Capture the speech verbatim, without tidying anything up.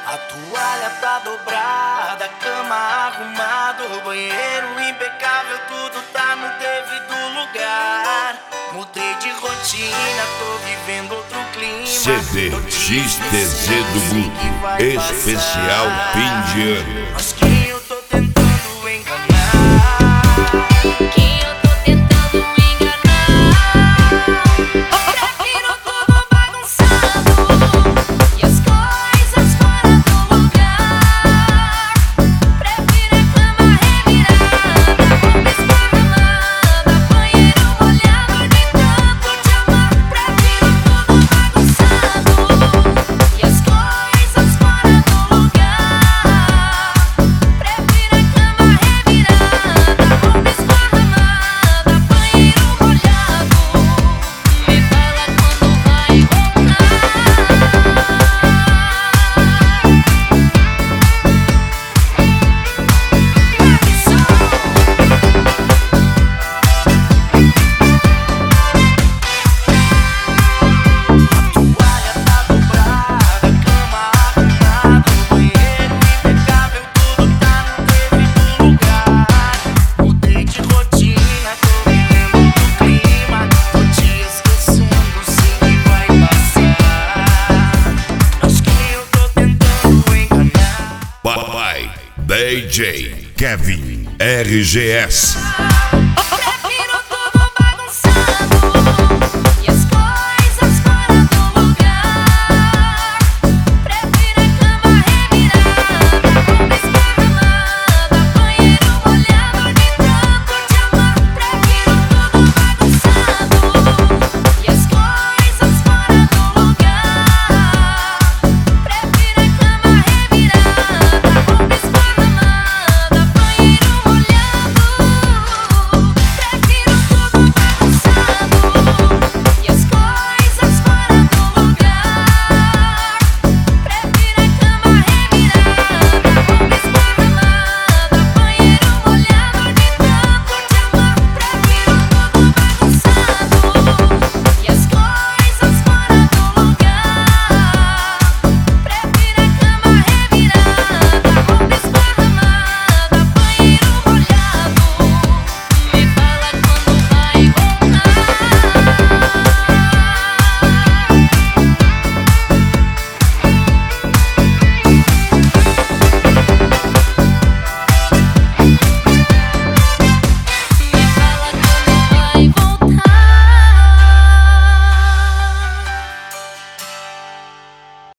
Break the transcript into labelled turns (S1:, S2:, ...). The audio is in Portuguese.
S1: A toalha tá dobrada, a cama arrumada, o banheiro impecável, tudo tá no devido lugar. Mudei de rotina, tô vivendo outro clima.
S2: C D X T Z do Guto, especial fim de ano.
S1: Mas quem eu tô tentando enganar?
S3: Quem eu tô tentando enganar? Prefiro tudo bagunçado e as coisas fora do lugar. Prefiro a cama revirada, roupa esparramada, banheiro molhado de tanto te amar. Prefiro tudo bagunçado e as coisas fora do lugar. Prefiro a cama revirada, roupa esparramada, banheiro molhado. Me fala quando vai voltar.
S1: Toalha tá dobrada, a cama arrumada, o banheiro impecável, tudo tá no devido lugar. Mudei de rotina, tô vivendo outro clima. Tô te esquecendo, sei que vai passar. Mas quem eu tô tentando enganar?
S2: Papai D J Kevin R G S.